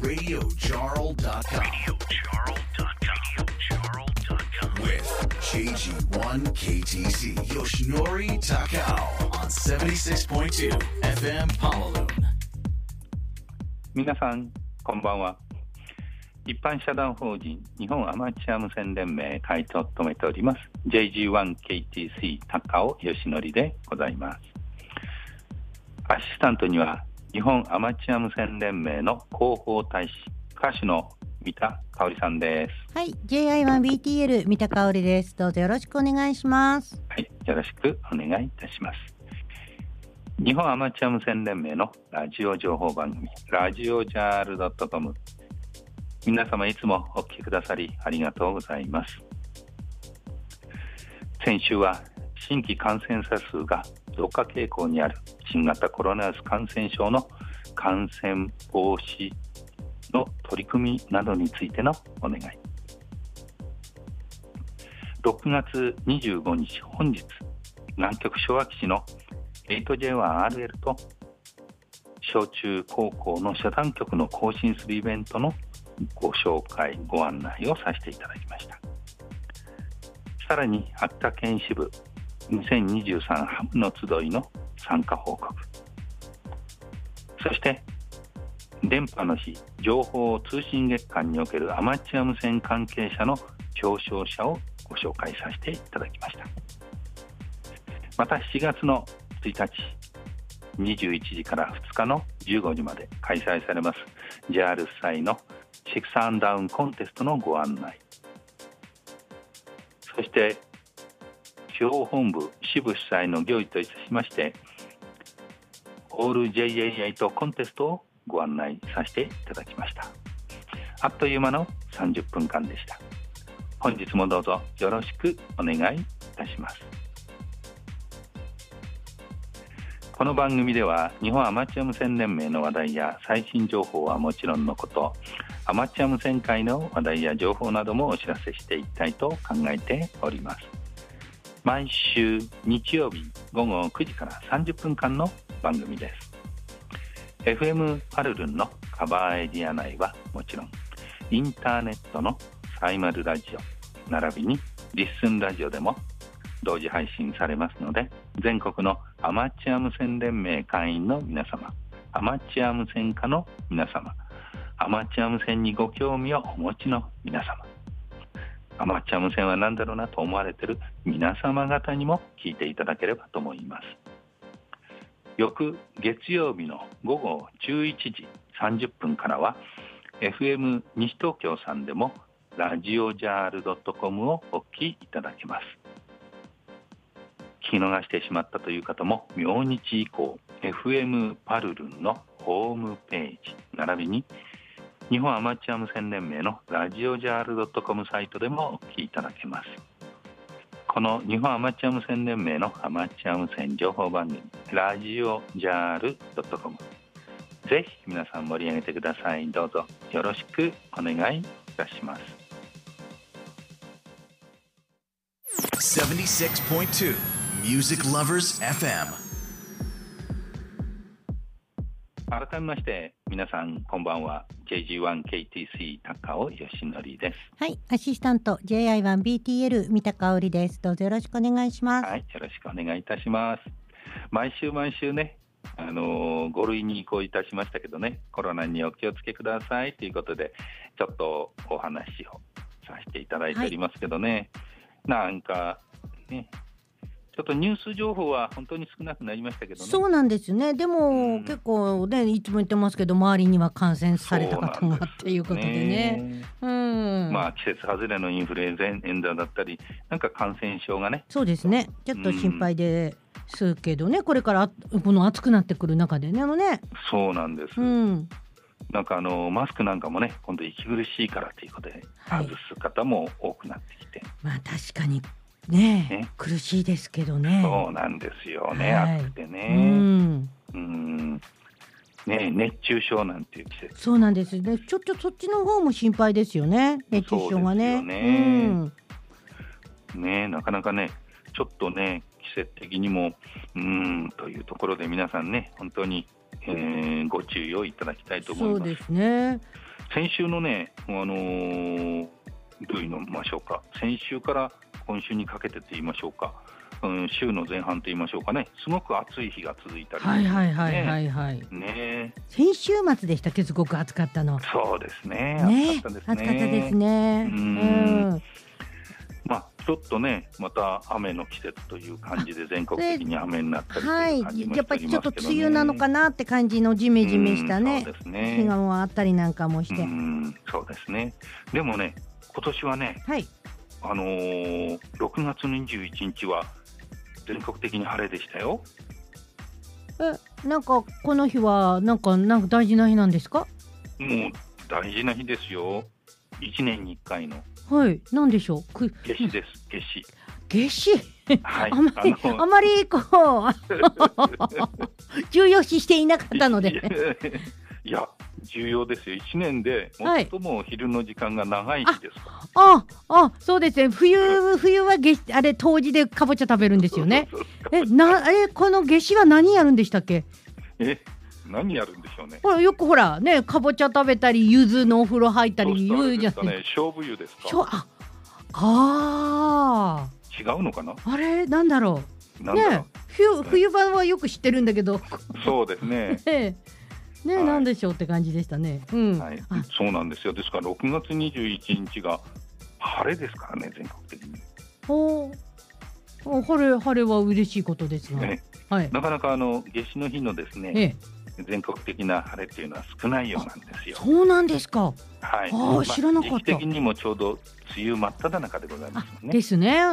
with JG1KTC Yoshinori Takao on 76.2 FM Honolulu。 皆さんこんばんは。一般社団法人日本アマチュア無線連盟会長を務めております JG1KTC 高尾義則でございます。アシスタントには日本アマチュア無線連盟の広報大使歌手の三田香織さんです。 はい、JI1BTL 三田香織です。どうぞよろしくお願いします。 はい、よろしくお願いいたします。日本アマチュア無線連盟のラジオ情報番組ラジオジャール .com、 皆様いつもお聞きくださりありがとうございます。先週は新規感染者数が増加傾向にある新型コロナウイルス感染症の感染防止の取り組みなどについてのお願い。6月25日本日、南極昭和基地の 8J1RL と小中高校の社団局の更新するイベントのご紹介ご案内をさせていただきました。さらに秋田県支部2023ハムの集いの参加報告、そして電波の日情報通信月間におけるアマチュア無線関係者の表彰者をご紹介させていただきました。また7月の1日21時から2日の15時まで開催されます JAL 主催のシックスアンダウンコンテストのご案内、そして地方本部支部主催の行事といたしましてオール JA8 コンテストをご案内させていただきました。あっという間の30分間でした。本日もどうぞよろしくお願いいたします。この番組では日本アマチュア無線連盟の話題や最新情報はもちろんのこと、アマチュア無線界の話題や情報などもお知らせしていきたいと考えております。毎週日曜日午後9時から30分間の番組です。FM パルルンのカバーエリア内はもちろん、インターネットのサイマルラジオ並びにリッスンラジオでも同時配信されますので、全国のアマチュア無線連盟会員の皆様、アマチュア無線家の皆様、アマチュア無線にご興味をお持ちの皆様、アマチュア無線は何だろうなと思われている皆様方にも聞いていただければと思います。翌月曜日の午後11時30分からは FM 西東京さんでもラジオジャール .com をお聞きいただけます。聞き逃してしまったという方も明日以降 FM パルルンのホームページ並びに日本アマチュア無線連盟のラジオジャール .com サイトでもお聞きいただけます。この日本アマチュア無線連盟のアマチュア無線情報番組ラジオジャール .com、 ぜひ皆さん盛り上げてください。どうぞよろしくお願いいたします。 76.2 Music Lovers FM。 改めまして皆さんこんばんは。 JG1KTC 高尾義則です。 はい、アシスタント JI1BTL 三田香織です。どうぞよろしくお願いします。 はい、よろしくお願いいたします。毎週ね、5類に移行いたしましたけどね、コロナにお気をつけくださいということでちょっとお話をさせていただいておりますけどね、はい、なんかねちょっとニュース情報は本当に少なくなりましたけどね。 そうなんですね。でも、結構ねいつも言ってますけど周りには感染された方がっていうことでね。 まあ季節外れのインフルエンザだったりなんか感染症がね。 そうですね。ちょっと心配ですけどね、これからこの暑くなってくる中でねそうなんです。なんかマスクなんかもね今度息苦しいからということで外す方も多くなってきて、 まあ確かにね苦しいですけどね。 そうなんですよね、暑くてね。ね、熱中症なんていう季節。 そうなんですね。ちょっとそっちの方も心配ですよね、熱中症がね。 ね、なかなかねちょっとね季節的にもというところで皆さんね本当にご注意をいただきたいと思います。 そうですね。 先週のね、どう言いましょうか、先週から今週にかけてと言いましょうか、週の前半と言いましょうかね、すごく暑い日が続いたり、 はいはいはいはいはい。 ね、 先週末でしたっけ、すごく暑かったの。 そうですね。暑かったですね。 暑かったですね。 ちょっとね、また雨の季節という感じで全国的に雨になったりという感じもしておりますけどね。 やっぱりちょっと梅雨なのかなって感じのジメジメしたね、 そうですね、 日がもあったりなんかもして。 そうですね。でもね、今年はね、 はい、 6月21日は全国的に晴れでしたよ。 なんかこの日はなんか大事な日なんですか？ もう大事な日ですよ。1年に1回の。 はい、なんでしょう。 夏至です。夏至。 夏至。 はい、 あまりこう重要視していなかったので。 いや、重要ですよ。1年で最も昼の時間が長い日ですから。そうですね。冬はあれ冬至でかぼちゃ食べるんですよね。この夏至は何やるんでしたっけ？ 何やるんでしょうね。 よくほらね、かぼちゃ食べたり、柚子のお風呂入ったり言うじゃないですか。 勝負湯ですか？違うのかな。 あれなんだろう。ね、冬場はよく知ってるんだけど。 そうですね。 なんでしょうって感じでしたね。 はい、そうなんですよ。ですから6月21日が晴れですからね、全国的に。 晴れは嬉しいことですが、 なかなか夏至の日のですね、全国的な晴れっていうのは少ないようなんですよ。 そうなんですか。 はい。 知らなかった。 時期的にもちょうど梅雨真っ只中でございますね。 ですね。はい。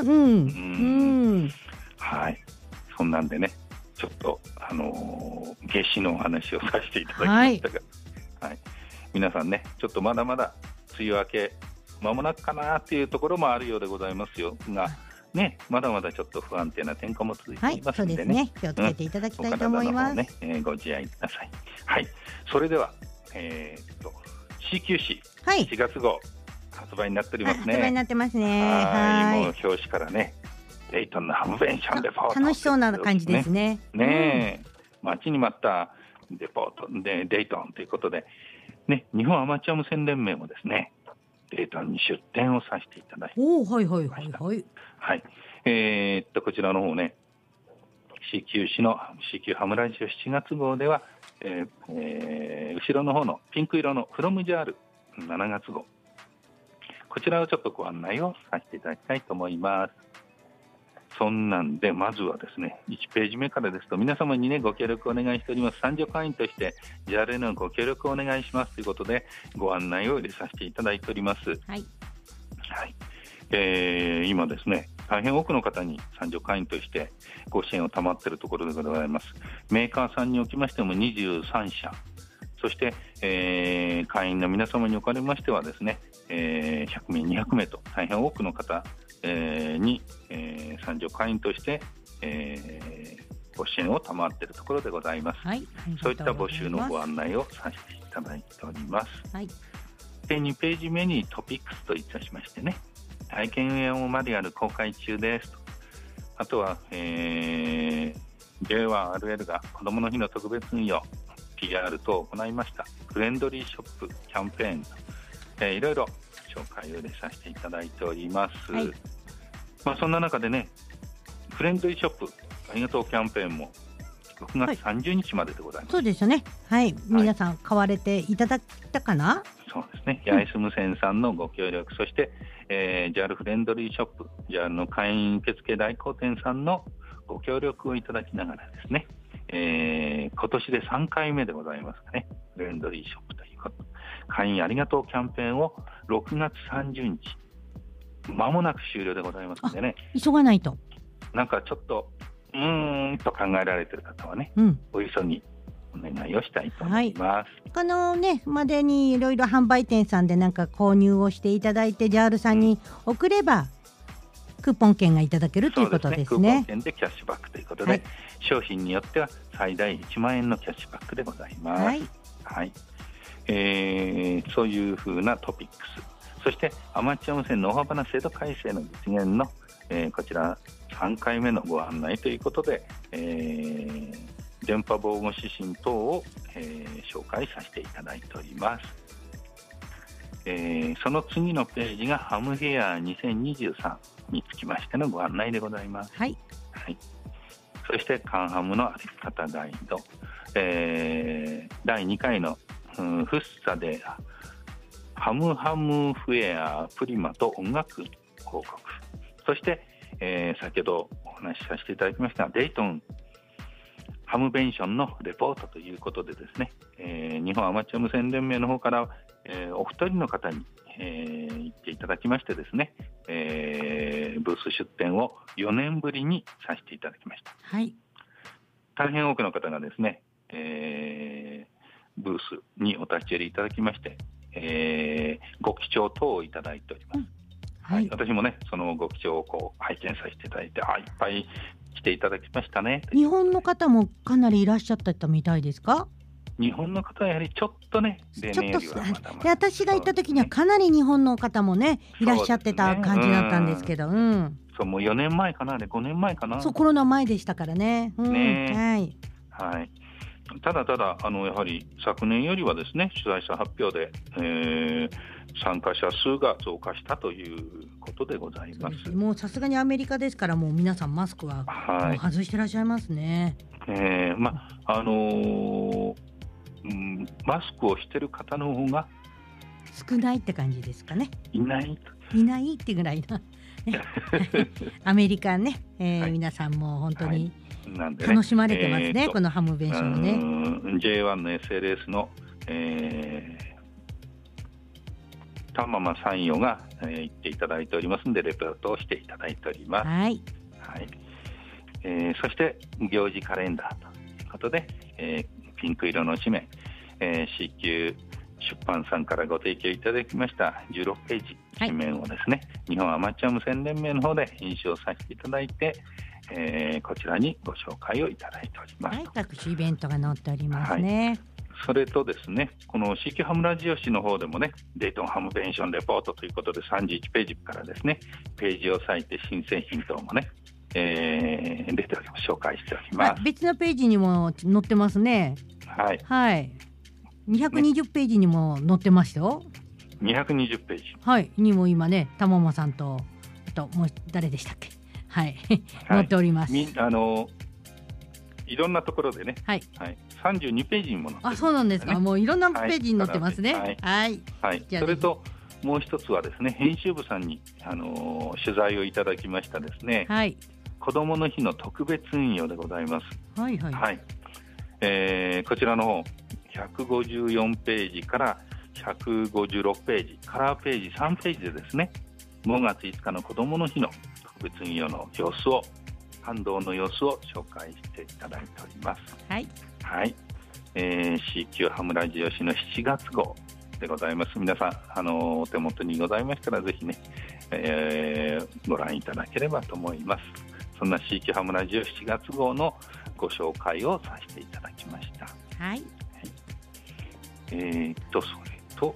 そんなんでね、ちょっと夏至のお話をさせていただきましたが、皆さんね、ちょっとまだまだ梅雨明け間もなくかなっていうところもあるようでございますよが。まだまだちょっと不安定な天候も続いていますのでね、 気をつけていただきたいと思います。 ご自愛ください。はい、それでは、CQ 誌4月号発売になっておりますね。 発売になってますね。 もう表紙からね、デイトンのハムベンションレポート、 楽しそうな感じですね。 待ちに待ったレポートでデイトンということで、日本アマチュア無線連盟もですね、デイトンに出展をさせていただいてました。こちらの方ね、CQ 誌の CQ ハムラジオ7月号では、後ろの方のピンク色のフロムジャール7月号、こちらをちょっとご案内をさせていただきたいと思います。そんなんでまずはですね、1ページ目からですと、皆様にねご協力をお願いしております。参助会員として JAL へのご協力をお願いしますということでご案内を入れさせていただいております。今ですね、大変多くの方に参助会員としてご支援を賜っているところでございます。メーカーさんにおきましても23社、そして、会員の皆様におかれましてはですね、100名200名と大変多くの方、に、参助会員として、ご支援を賜っているところでございます。そういった募集のご案内をさせていただいております。で2ページ目にトピックスといたしましてね、体験運用マニュアル公開中ですと、あとは、J1RL が子どもの日の特別運用 PR 等を行いましたフレンドリーショップキャンペーンと、いろいろ紹介を入れさせていただいております。そんな中でね、フレンドリーショップありがとうキャンペーンも6月30日まででございます。 そうですよね。皆さん買われていただいたかな。 そうですね。八重洲無線さんのご協力、そして、JAL フレンドリーショップ JAL の会員受付代行店さんのご協力をいただきながらですね、今年で3回目でございますかね、フレンドリーショップということ、会員ありがとうキャンペーンを6月30日間もなく終了でございますのでね、 急がないと。 なんかちょっとと考えられている方はね、お急ぎお願いをしたいと思います。 このねまでにいろいろ販売店さんでなんか購入をしていただいて JAL さんに送ればクーポン券がいただけるということですね。 クーポン券でキャッシュバックということで、商品によっては最大1万円のキャッシュバックでございます。そういうふうなトピックス、そしてアマチュア無線の大幅な制度改正の実現の、こちら3回目のご案内ということで、電波防護指針等を、紹介させていただいております。 その次のページがハムフェア2023につきましてのご案内でございます。 はい、 はい、そしてカンハムの歩き方ガイド、第2回のフッサでハムフェアプリマと音楽報告、そして、先ほどお話しさせていただきましたデイトンハムベンションのレポートということでですね、日本アマチュア無線連盟の方から、お二人の方に、行っていただきましてですね、ブース出展を4年ぶりにさせていただきました。 はい、 大変多くの方がですね、ブースにお立ち寄りいただきまして、ご記帳等をいただいております。はい、私もねそのご記帳をこう拝見させていただいて、いっぱい来ていただきましたね。 日本の方もかなりいらっしゃったみたいですか？ 日本の方はやはりちょっとね例年よりはまだまだ、 私が行った時にはかなり日本の方もねいらっしゃってた感じだったんですけど、 そうもう4年前かな、5年前かな、 そうコロナ前でしたからね。 はいはい、ただやはり昨年よりはですね主催者発表で、参加者数が増加したということでございます。 もうさすがにアメリカですからもう皆さんマスクはもう外してらっしゃいますね。 マスクをしてる方の方が少ないって感じですかね。 いないってぐらいなアメリカね、皆さんも本当に楽しまれてますね、このハムベンションね。 J1 の SLS の、玉間参与が、言っていただいておりますのでレポートをしていただいております。 はいはい、そして行事カレンダーということで、ピンク色の紙面、CQ 出版さんからご提供いただきました16ページ紙面をですね、日本アマチュア無線連盟の方で印象させていただいて、こちらにご紹介をいただいております。 はい、各種イベントが載っておりますね。はい、 それとですね、この CQ ハムラジオ誌の方でもね、デイトンハムベンションレポートということで31ページからですね、ページを割いて新製品等もね、出ており紹介しております。 別のページにも載ってますね。 はい、 はい、220ページにも載ってましたよ。 220ページ、 はい、にも今ね玉間さんとあともう誰でしたっけ、はい載っております。 いろんなところでね、 はいはい、32ページにも載ってます、ね。 そうなんですか。もういろんなページに載ってますね。 はいはい、それともう一つはですね、編集部さんに、取材をいただきましたですね、 はい、 子どもの日の特別運用でございます。 はいはいはい、 こちらの方154ページから156ページカラーページ3ページでですね、5月5日の子どもの日の特別運用の様子を、感動の様子を紹介していただいております。 はいはい、CQ ハムラジオ誌の7月号でございます。皆さんお手元にございましたらぜひね、ご覧いただければと思います。そんな CQ ハムラジオ7月号のご紹介をさせていただきました。 はい、 それと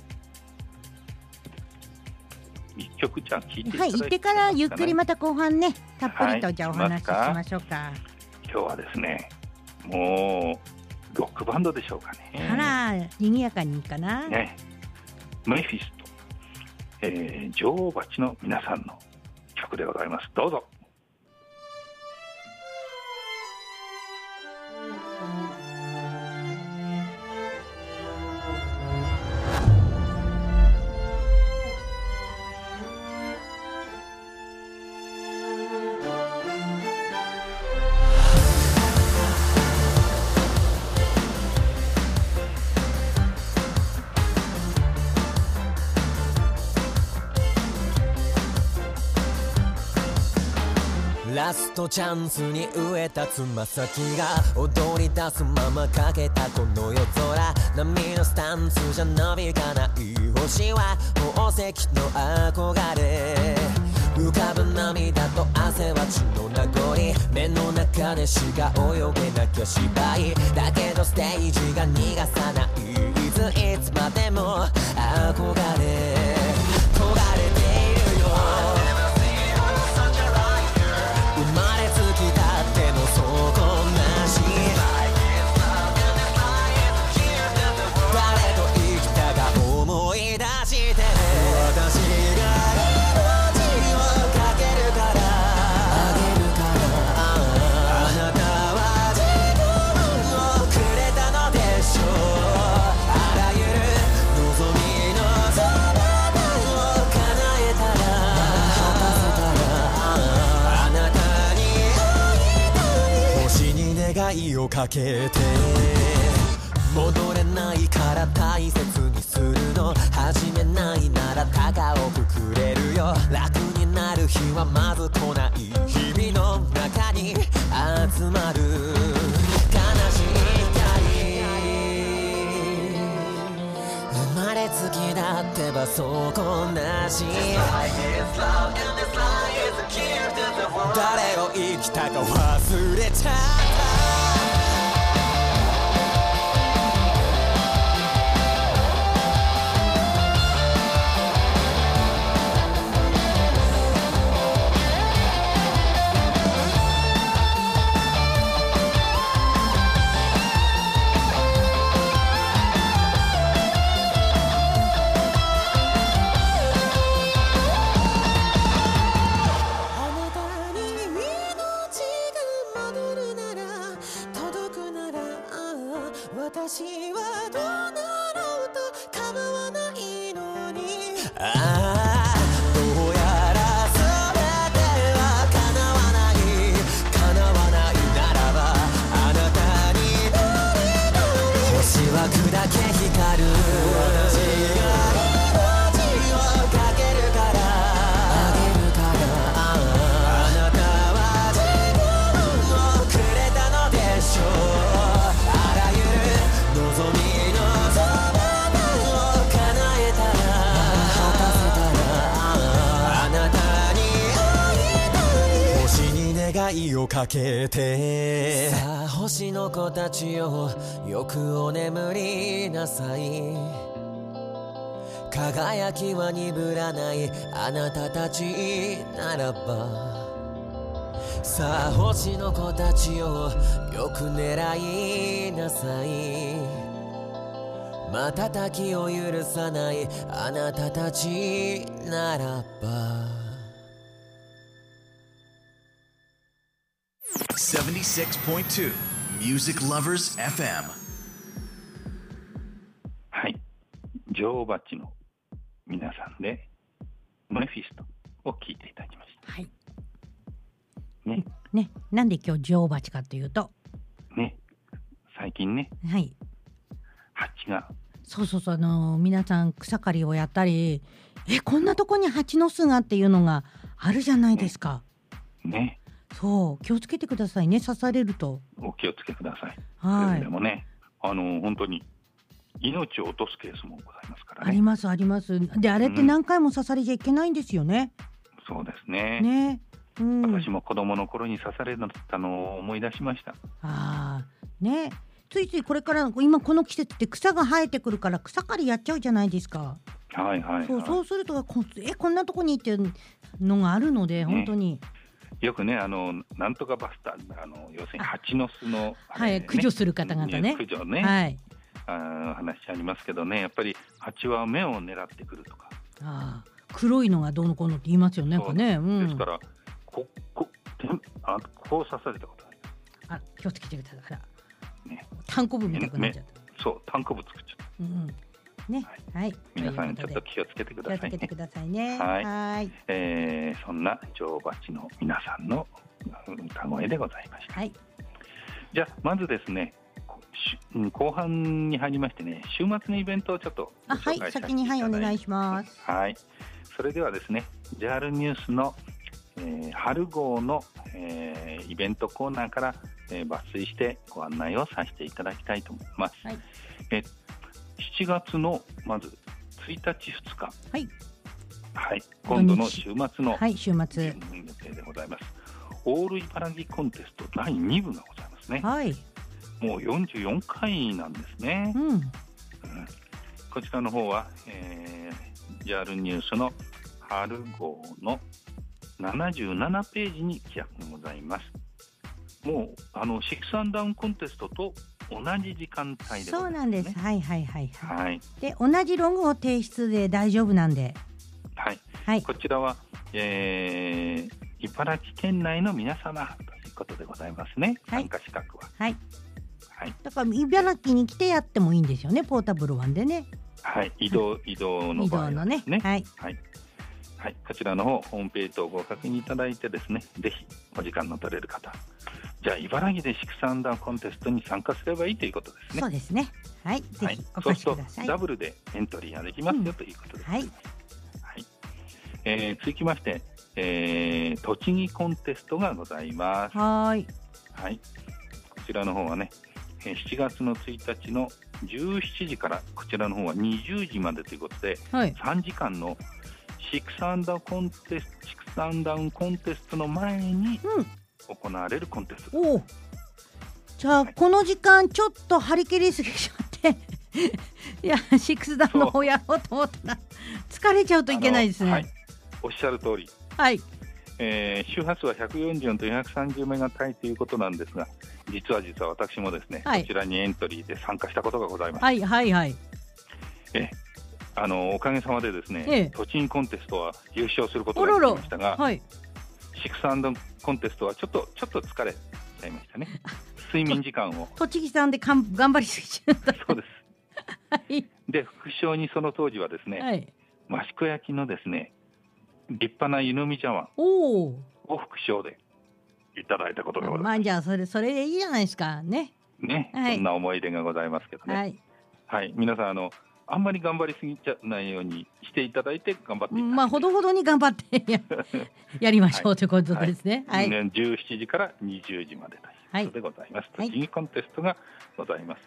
一曲じゃあ聴いていただいて、 行ってからゆっくりまた後半ねたっぷりとじゃあお話ししましょうか。 今日はですね、もうロックバンドでしょうかね。 あら賑やかにいいかな、 ね、メフィスト、女王蜂の皆さんの曲でございます。どうぞ。 ラストチャンスに植えたつま先が踊り出すままかけたこの夜空、波のスタンスじゃ伸びかない星は宝石の憧れ、浮かぶ涙と汗は血の名残、目の中でしか泳げなきゃ芝居だけどステージが逃がさない、いつまでも憧れ焦がれているよ、生まれつきたっての底なし、誰と生きたか思い出してかけて戻れないから大切にするの始めないなら高をくくれるよ楽になる日はまず来ない日々の中に集まる悲しい光生まれつきだってばそうこなし誰を生きたか忘れちゃった私はどうなろうと構わないのにどうやら全ては叶わないならばあなたに星は砕け光る私が命をかけるからあなたは自分をくれたのでしょう望みのそばを叶えたらあなたに会いたい星に願いをかけてさあ星の子たちよよくお眠りなさい輝きは鈍らないあなたたちならばさあ星の子たちよよく狙いなさい瞬きを許さないあなたたちならば 76.2 Music Lovers FM。 はい、女王蜂の皆さんでメフィストを聴いていただきました。 はいね、 なんで今日女王蜂かというとね、最近ね、 はい、 蜂がそう皆さん草刈りをやったりこんなとこに蜂の巣がっていうのがあるじゃないですか。 ね、 そう気をつけてくださいね。刺されるとお気をつけください。 はい。 でもね、本当に命を落とすケースもございますからね。 ありますあります。であれって何回も刺されちゃいけないんですよね。 そうですね。 ね、 私も子供の頃に刺されたのを思い出しました。 ね、ついついこれから今この季節って草が生えてくるから草刈りやっちゃうじゃないですか。 はいはい、はい、 そうするとこんなとこにっていうのがあるので、本当によくねなんとかバスター要するに蜂の巣の、 駆除する方々ね、 駆除ね、 はい、 話ありますけどね、やっぱり蜂は目を狙ってくるとか、 黒いのがどうのこうのって言いますよね。なんかね、 ですからこう刺されたことある。 気をつけてください。 ね、 単行部みたくなっちゃった。 そう単行部作っちゃった。 ね、はい、 皆さんちょっと気をつけてくださいね。 気をつけてくださいね。 はい。そんな女王蜂の皆さんの歌声でございました。 はい。 じゃあまずですね、後半に入りましてね、週末のイベントをちょっとご紹介させていただいて、 はい、先にお願いします。 はい。それではですね、JAL ニュースの春号の、イベントコーナーから、抜粋してご案内をさせていただきたいと思います。はい。7月のまず1日2日、はいはい、今度の週末の、 週末予定でございます。オール茨城コンテスト第2部がございますね。 はい、 もう44回なんですね。こちらの方は、JAL ニュースの春号の77ページに記録がございます。もうシックスアンダウンコンテストと同じ時間帯でございますね。 そうなんです。はいはいはいはい。 で同じログを提出で大丈夫なんで。 はい。はい、こちらは、茨城県内の皆様ということでございますね。参加資格は。はい。はい。 だから茨城に来てやってもいいんですよね。ポータブルワンでね。 はい。移動の場合はですね。 はい。 はいはい、こちらの方ホームページをご確認いただいてですね、ぜひお時間の取れる方じゃあ茨城でシックスアンダーコンテストに参加すればいいということですね。 そうですね。はい、ぜひお越しください。 そうするとダブルでエントリーができますよ、ということです。 はい。 続きまして、栃木コンテストがございます。 はい。 はい。こちらの方はね、7月の1日の17時からこちらの方は20時までということで、 はい、 3時間のシックスアンダーコンテスト、シックスアンダウンコンテストの前に行われるコンテスト、 おじゃあ、この時間ちょっと張り切りすぎちゃっていやシックスダウンの方やろうと思ったら疲れちゃうといけないですね。 はい、おっしゃる通り、 はい。 周波数は144と230メガ帯ということなんですが、実は私もですね、 はい、 こちらにエントリーで参加したことがございます。 はいはいはい。 おかげさまでですね、栃木コンテストは優勝することができましたが、 はい、 シックスアンダーコンテストはちょっと疲れちゃいましたね。睡眠時間を栃木さんで頑張りすぎちゃった。 そうですはい、 で副賞にその当時はですね、 はい、 益子焼のですね立派な湯飲み茶碗を副賞でいただいたことがございます。 まあじゃあそれでいいじゃないですかね。 ね、はい、そんな思い出がございますけどね。はい、はい、皆さんあんまり頑張りすぎちゃないようにしていただいて頑張っていただいて、 まあほどほどに頑張ってやりましょうということですね。 はい、はい、17時から20時までということでございます。栃木コンテストがございます。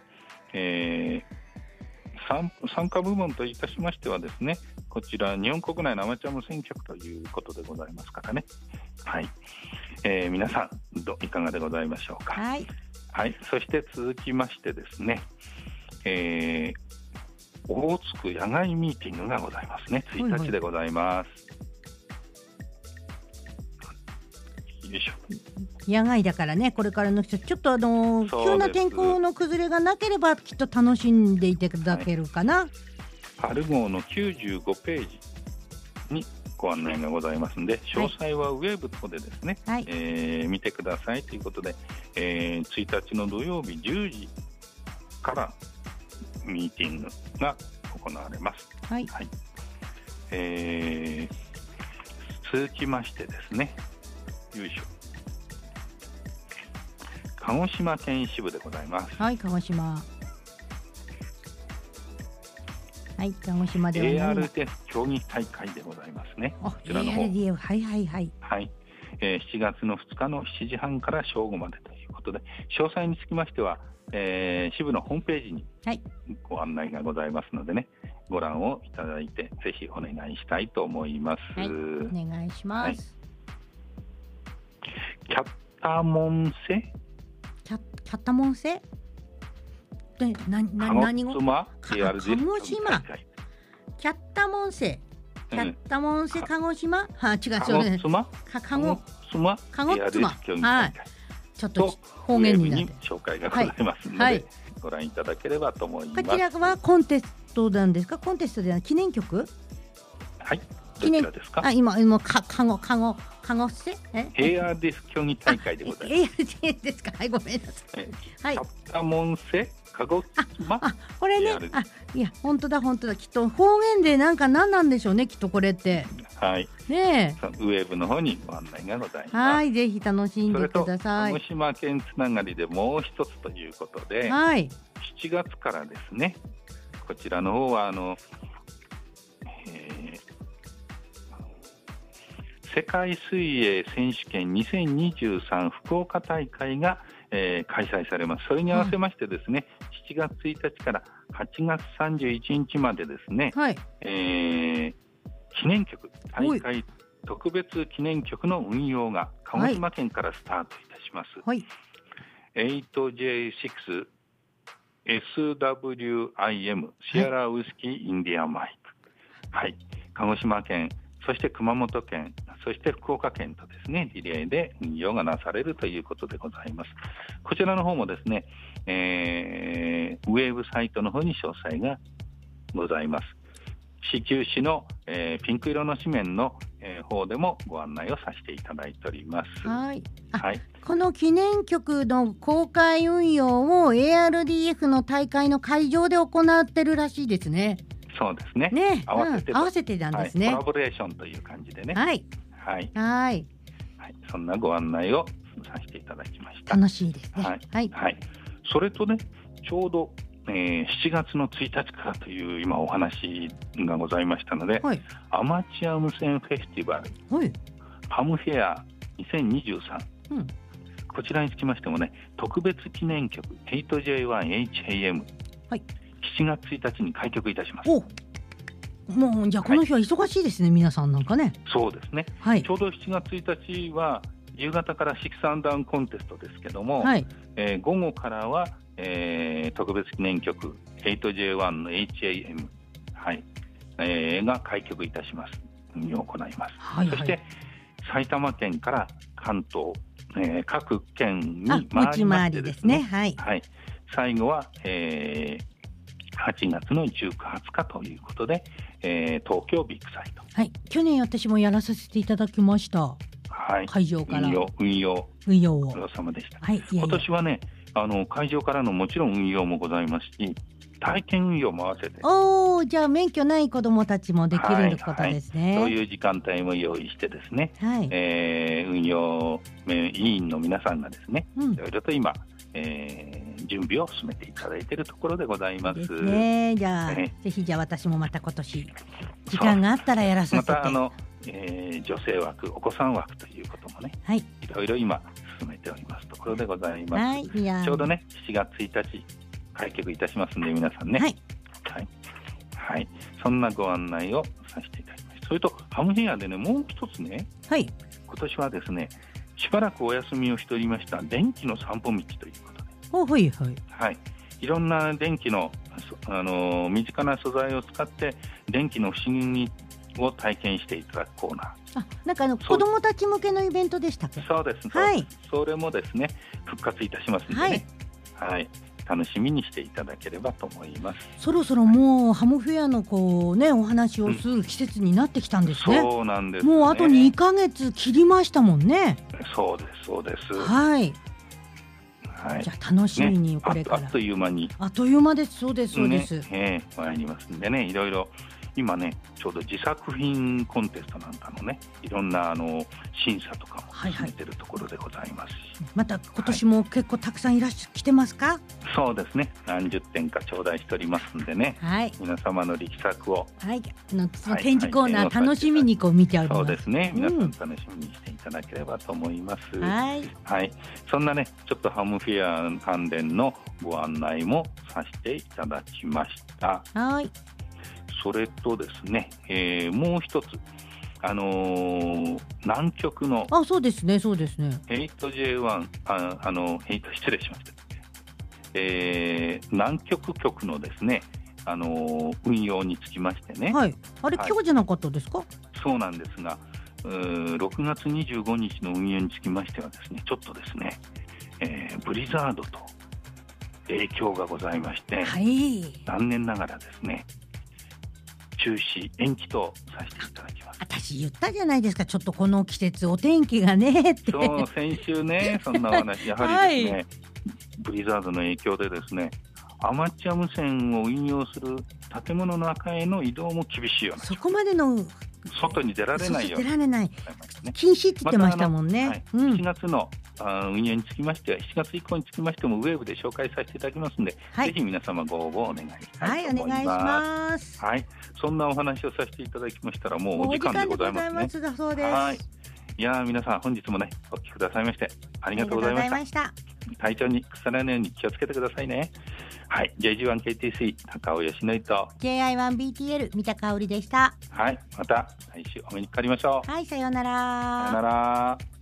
参加部門といたしましてはですね、こちら日本国内のアマチュア無線局ということでございますからね。はい、皆さんいかがでございましょうか。 はい、 はい、そして続きましてですね、大津区野外ミーティングがございますね。1日でございます。よいしょ。 野外だからね、これからの人ちょっと急な天候の崩れがなければきっと楽しんでいただけるかな。はい、 春号の95ページにご案内がございますので、詳細はウェブ等でですね、はい、見てくださいということで、1日の土曜日10時からミーティングが行われます。 はい、 はい、続きましてですね、よいしょ、鹿児島県支部でございます。 はい、鹿児島。はい、鹿児島では ARDF 競技大会でございますね。こちらの方、 ARDF、はいはいはい。 はい、7月の2日の7時半から正午までということで、詳細につきましては、支部のホームページにご案内がございますのでね、ご覧をいただいてぜひお願いしたいと思います。 はい、お願いします。はい、 キャッタモンセキャッタモンセで何語？鹿児島キャッタモンセ鹿児島、は違う、それ鹿児島、はい、ちょっと方言になって紹介がございますので、はい、ご覧いただければと思います。 こちらはコンテストなんですか？コンテストでは記念曲？ はい、どちらですか？ 今鹿児島 ARDF 競技大会でございます。 ARDF ですか？はい、ごめんなさい。はい、 キャッタモンセ鹿児島、 これね、いや本当だきっと方言で何なんでしょうね、きっとこれって。 はい、 ねウェブの方にご案内がございます。 はい、ぜひ楽しんでください。 鹿児島県つながりでもう一つということで、 はい、 7月からですね、こちらの方は世界水泳選手権2023福岡大会が、開催されます。それに合わせましてですね、7月1日から8月31日までですね、 はい、 記念曲、大会特別記念曲の運用が鹿児島県からスタートいたします。はい、8J6 SWIM シアラウイスキーインディアマイク、はい、鹿児島県、そして熊本県、そして福岡県とですね、リレーで運用がなされるということでございます。こちらの方もですね、ウェブサイトの方に詳細がございます。市級市の、ピンク色の紙面の、方でもご案内をさせていただいております。 はい、 はい、 この記念曲の公開運用を ARDF の大会の会場で行ってるらしいですね。 そうですね。合わせてなんですね。コラボレーションという感じでね。はい。はい。はい。はい。そんなご案内をさせていただきました。 楽しいですね。 はい、はい、それとね、ちょうど、7月の1日からという今お話がございましたので、はい、アマチュア無線フェスティバル、はい、ハムフェア2023、こちらにつきましてもね、特別記念曲 8J1HAM、はい、7月1日に開局いたします。 もうじゃあこの日は忙しいですね、皆さんなんかね。 そうですね、はい、ちょうど7月1日は夕方から6アンダウンコンテストですけども、はい、午後からは、特別記念曲 8J1 の HAM、はいが開局いたします。運用を行います。はいはい、そして埼玉県から関東、各県に回りましてですね、はいはい、最後は、8月の19、20日ということで、東京ビッグサイト、 はい、去年私もやらさせていただきました。はい、会場から運用をお疲れ様でした。はい、今年はね、会場からのもちろん運用もございますし、体験運用も合わせて、 じゃあ免許ない子どもたちもできることですね。 そういう時間帯も用意してですね、はい、運用委員の皆さんがですね、いろいろと今、準備を進めていただいているところでございます。 ですね。じゃあ、ぜひじゃあ私もまた今年時間があったらやらさせて。 また女性枠、お子さん枠ということもね、はい、いろいろ今進めておりますところでございます。はい、ちょうどね7月1日開局いたしますので皆さんね、はいはいはい、そんなご案内をさせていただきます。それとハムヘアでね、もう一つね、はい、今年はですね、しばらくお休みをしておりました電気の散歩道ということで、はいはいはい、いろんな電気の、身近な素材を使って電気の不思議を体験していただくコーナー。 なんか子どもたち向けのイベントでしたっけ？ そうです、はい、それもですね復活いたしますのでね、はいはい、楽しみにしていただければと思います。 そろそろもうハムフェアのお話をする季節になってきたんですね。 そうなんですね。 もうあと2ヶ月切りましたもんね。 そうですそうです。 はい、はい、じゃあ楽しみにこれから、 あっという間に、 あっという間です。そうですそうです、 参りますんでね、いろいろ今ねちょうど自作品コンテストなんかのね、いろんな審査とかも進めてるところでございますし、はいはい、 また今年も結構たくさん来てますか？ そうですね、何十点か頂戴しておりますんでね、はい、皆様の力作を、 はい、その展示コーナー楽しみに見ております。 そうですね、皆さん楽しみにしていただければと思います、はいはい、そんなねちょっとハムフェア関連のご案内もさせていただきました。はい、それとですね、もう一つ、南極のそうですねそうですね 8J1 失礼しました、南極局のですね、運用につきましてね、 はい、あれ、今日じゃなかったですか？ そうなんですが、6月25日の運用につきましてはですね、ちょっとですね、ブリザードと影響がございまして、はい、残念ながらですね中止延期とさせていただきます。 私言ったじゃないですか、ちょっとこの季節お天気がねって。 そう先週ねそんなお話やはりですね、はい、ブリザードの影響でですね、アマチュア無線を運用する建物の中への移動も厳しいような、 そこまでの外に出られないように、 出られない、禁止って言ってましたもんね。 はい、7月の運用につきましては、7月以降につきましてもウェブで紹介させていただきますので、はい、ぜひ皆様ご応募お願いしたいと思います。はい、お願いします。はい、そんなお話をさせていただきましたらもうお時間でございますね。 だそうです。 はい、いや皆さん本日もねお聞きくださいましてありがとうございました。体調に腐らないように気をつけてくださいね。はい、JG1KTC 高尾義則と JI1BTL 三田香織でした。 はい、また来週お目にかかりましょう。 はい、さようなら。 さようなら。